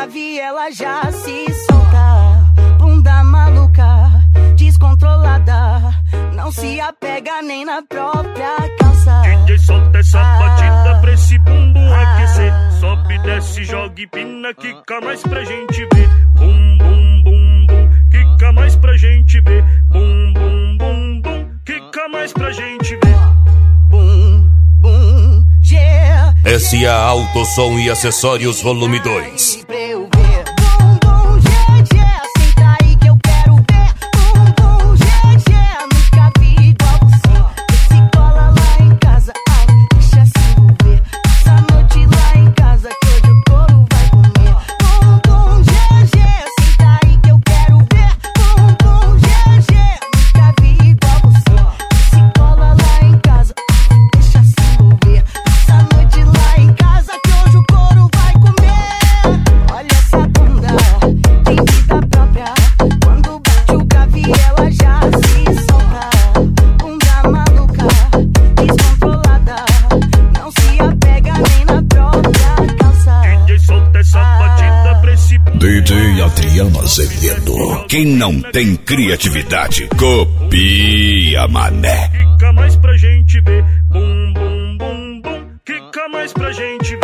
nunca vi ela já se soltar. Bunda maluca, descontrolada, não se apega nem na própria calça. DJ solta essa batida pra esse bumbum aquecer. Sobe, desce, joga e pina, quica mais pra gente ver. Bum, bum, bum, bum, quica mais pra gente ver. Bum, bum, bum, bum, quica mais pra gente ver. Bum, bum, yeah. SA Autosom e Acessórios Volume 2. DJ Adriano Azevedo. Quem não tem criatividade, copia, mané. Quica mais pra gente ver. Bum, bum, bum, bum, quica mais pra gente ver.